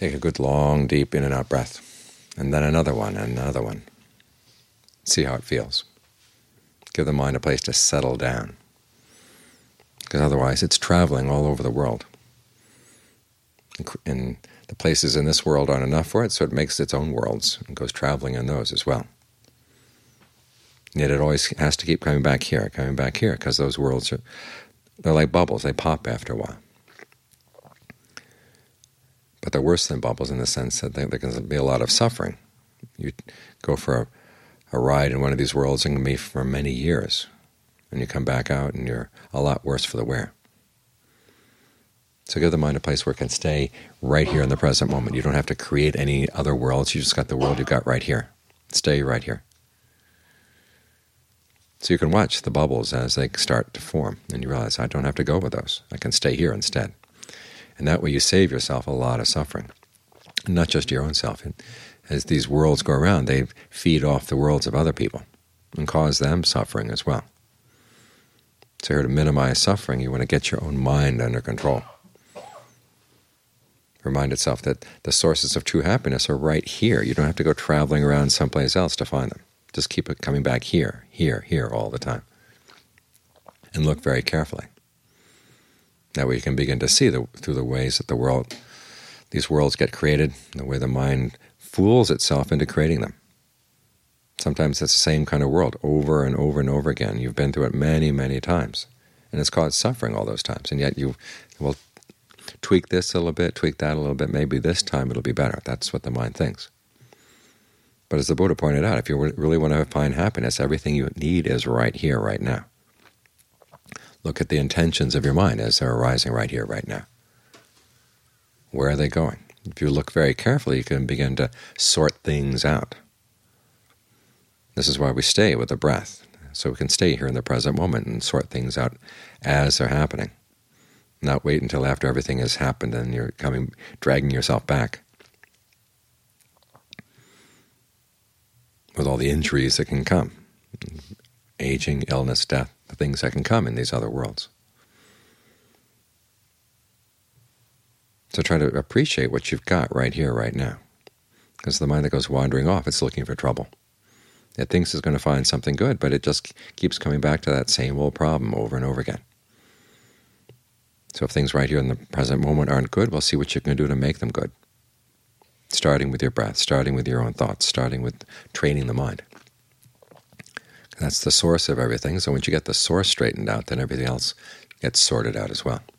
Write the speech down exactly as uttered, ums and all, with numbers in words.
Take a good long, deep in and out breath, and then another one and another one. See how it feels. Give the mind a place to settle down, because otherwise it's traveling all over the world. And the places in this world aren't enough for it, so it makes its own worlds and goes traveling in those as well. Yet it always has to keep coming back here, coming back here, because those worlds are they're like bubbles. They pop after a while. But they're worse than bubbles in the sense that there can be a lot of suffering. You go for a, a ride in one of these worlds and it can be for many years, and you come back out and you're a lot worse for the wear. So give the mind a place where it can stay right here in the present moment. You don't have to create any other worlds. You just got the world you got right here. Stay right here. So you can watch the bubbles as they start to form, and you realize, I don't have to go with those. I can stay here instead. And that way you save yourself a lot of suffering, and not just your own self. As these worlds go around, they feed off the worlds of other people and cause them suffering as well. So here to minimize suffering, you want to get your own mind under control. Remind itself that the sources of true happiness are right here. You don't have to go traveling around someplace else to find them. Just keep it coming back here, here, here all the time. And look very carefully. That way you can begin to see the, through the ways that the world, these worlds get created, the way the mind fools itself into creating them. Sometimes it's the same kind of world over and over and over again. You've been through it many, many times. And it's caused suffering all those times. And yet you will tweak this a little bit, tweak that a little bit. Maybe this time it'll be better. That's what the mind thinks. But as the Buddha pointed out, if you really want to find happiness, everything you need is right here, right now. Look at the intentions of your mind as they're arising right here, right now. Where are they going? If you look very carefully, you can begin to sort things out. This is why we stay with the breath, so we can stay here in the present moment and sort things out as they're happening. Not wait until after everything has happened and you're coming, dragging yourself back with all the injuries that can come, aging, illness, death, the things that can come in these other worlds. So try to appreciate what you've got right here, right now, because the mind that goes wandering off, it's looking for trouble. It thinks it's going to find something good, but it just keeps coming back to that same old problem over and over again. So if things right here in the present moment aren't good, well, see what you can do to make them good. Starting with your breath, starting with your own thoughts, starting with training the mind. That's the source of everything. So once you get the source straightened out, then everything else gets sorted out as well.